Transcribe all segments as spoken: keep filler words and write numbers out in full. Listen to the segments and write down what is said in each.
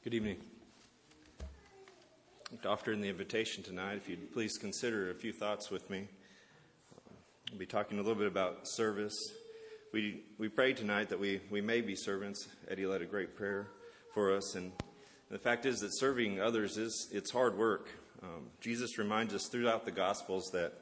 Good evening. After the invitation tonight, if you'd please consider a few thoughts with me. I'll be talking a little bit about service. We we pray tonight that we, we may be servants. Eddie led a great prayer for us, and the fact is that serving others is it's hard work. Um, Jesus reminds us throughout the Gospels that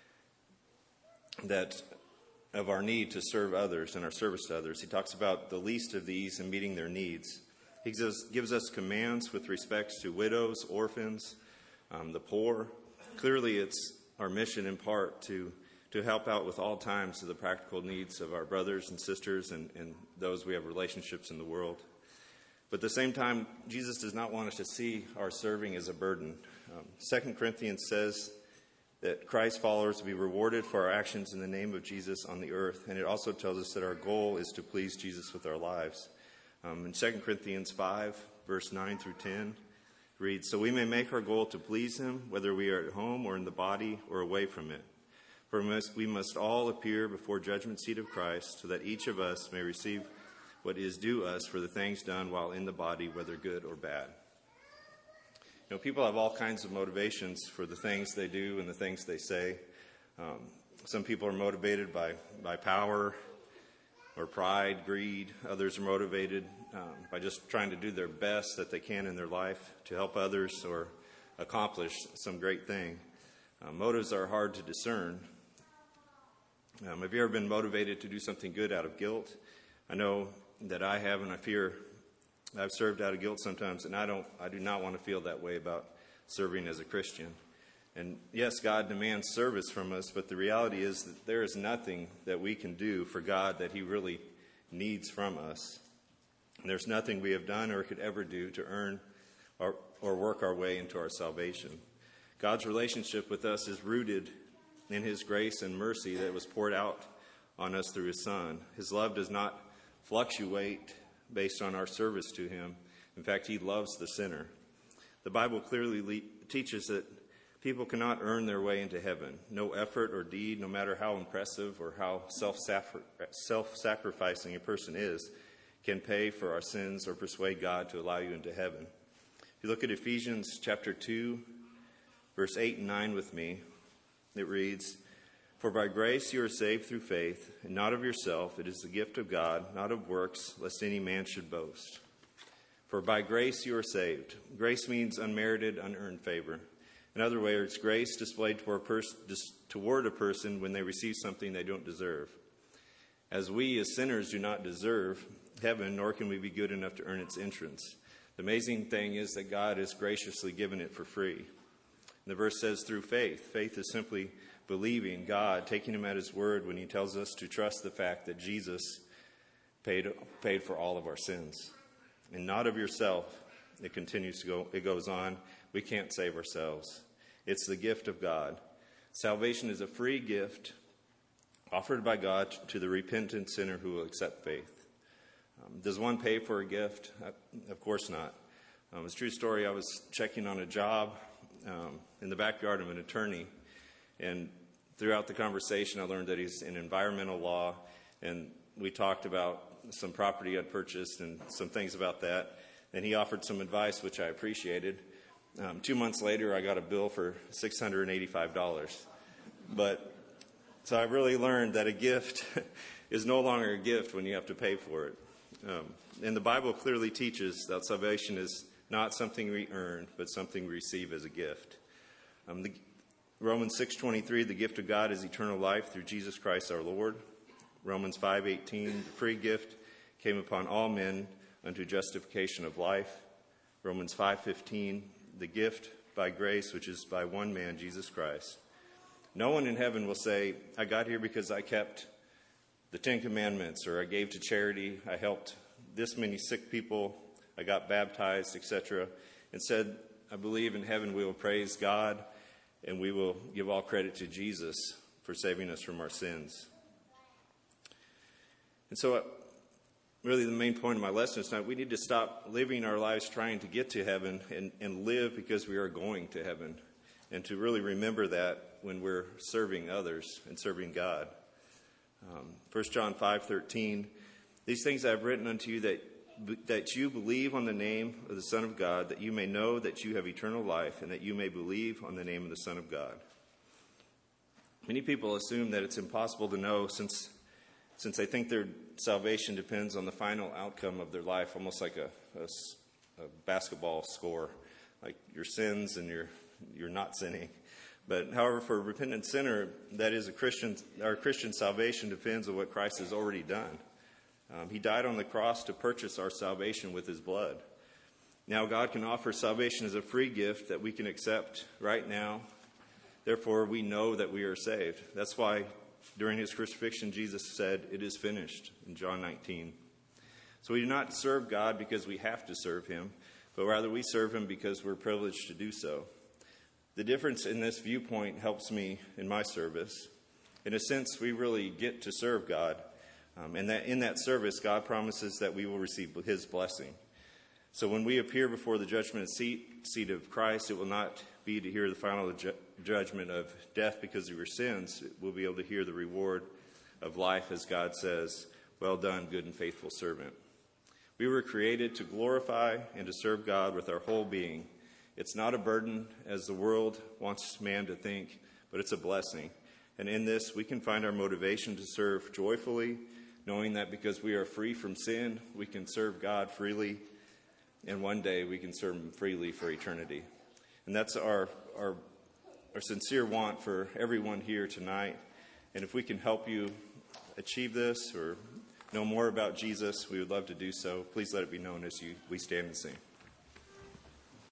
that of our need to serve others and our service to others. He talks about the least of these and meeting their needs. He gives, gives us commands with respects to widows, orphans, um, the poor. Clearly, it's our mission in part to, to help out with all times to the practical needs of our brothers and sisters and, and those we have relationships in the world. But at the same time, Jesus does not want us to see our serving as a burden. Um, Second Corinthians says that Christ's followers will be rewarded for our actions in the name of Jesus on the earth. And it also tells us that our goal is to please Jesus with our lives. Um, in Second Corinthians five, verse nine through ten, reads, "So we may make our goal to please him, whether we are at home or in the body or away from it. For we must, we must all appear before judgment seat of Christ, so that each of us may receive what is due us for the things done while in the body, whether good or bad." You know, people have all kinds of motivations for the things they do and the things they say. Um, some people are motivated by, by power or pride, greed. Others are motivated um, by just trying to do their best that they can in their life to help others or accomplish some great thing. Uh, motives are hard to discern. Um, have you ever been motivated to do something good out of guilt? I know that I have, and I fear I've served out of guilt sometimes, and I don't. I do not want to feel that way about serving as a Christian. And yes, God demands service from us, but the reality is that there is nothing that we can do for God that he really needs from us. And there's nothing we have done or could ever do to earn or, or work our way into our salvation. God's relationship with us is rooted in his grace and mercy that was poured out on us through his Son. His love does not fluctuate based on our service to him. In fact, he loves the sinner. The Bible clearly le- teaches that people cannot earn their way into heaven. No effort or deed, no matter how impressive or how self-sacrificing a person is, can pay for our sins or persuade God to allow you into heaven. If you look at Ephesians chapter two, verse eight and nine with me, it reads, "For by grace you are saved through faith, and not of yourself. It is the gift of God, not of works, lest any man should boast. For by grace you are saved." Grace means unmerited, unearned favor. In other words, grace displayed toward a, pers- toward a person when they receive something they don't deserve. As we as sinners do not deserve heaven, nor can we be good enough to earn its entrance. The amazing thing is that God has graciously given it for free. And the verse says through faith. Faith is simply believing God, taking him at his word when he tells us to trust the fact that Jesus paid, paid for all of our sins. And not of yourself. It continues to go, it goes on. We can't save ourselves. It's the gift of God. Salvation is a free gift offered by God to the repentant sinner who will accept faith. Um, does one pay for a gift? Uh, of course not. Um, it's a true story. I was checking on a job um, in the backyard of an attorney, and throughout the conversation I learned that he's in environmental law, and we talked about some property I'd purchased and some things about that, and he offered some advice which I appreciated. Um, two months later, I got a bill for six hundred eighty-five dollars. But so I really learned that a gift is no longer a gift when you have to pay for it. Um, and the Bible clearly teaches that salvation is not something we earn, but something we receive as a gift. Um, the, Romans six twenty-three, the gift of God is eternal life through Jesus Christ our Lord. Romans five eighteen, the free gift came upon all men unto justification of life. Romans five fifteen, the gift by grace, which is by one man, Jesus Christ. No one in heaven will say, I got here because I kept the Ten Commandments, or I gave to charity, I helped this many sick people, I got baptized, et cetera. Instead, I believe in heaven we will praise God and we will give all credit to Jesus for saving us from our sins. And so, uh, really the main point of my lesson is that we need to stop living our lives trying to get to heaven and, and live because we are going to heaven. And to really remember that when we're serving others and serving God. Um, First John five thirteen, these things I have written unto you that that you believe on the name of the Son of God, that you may know that you have eternal life, and that you may believe on the name of the Son of God. Many people assume that it's impossible to know since since they think their salvation depends on the final outcome of their life, almost like a, a, a basketball score, like your sins and your you're not sinning. But however, for a repentant sinner, that is a Christian, our Christian salvation depends on what Christ has already done. Um, he died on the cross to purchase our salvation with his blood. Now God can offer salvation as a free gift that we can accept right now. Therefore, we know that we are saved. That's why during his crucifixion, Jesus said, "It is finished," in John nineteen. So we do not serve God because we have to serve him, but rather we serve him because we're privileged to do so. The difference in this viewpoint helps me in my service. In a sense, we really get to serve God. Um, and that in that service, God promises that we will receive his blessing. So when we appear before the judgment seat, seat of Christ, it will not be to hear the final ju- judgment of death because of your sins. We'll be able to hear the reward of life as God says, "Well done, good and faithful servant." We were created to glorify and to serve God with our whole being. It's not a burden as the world wants man to think, but it's a blessing. And in this, we can find our motivation to serve joyfully, knowing that because we are free from sin, we can serve God freely, and one day we can serve him freely for eternity. And that's our, our, our sincere want for everyone here tonight. And if we can help you achieve this or know more about Jesus, we would love to do so. Please let it be known as you, we stand and sing.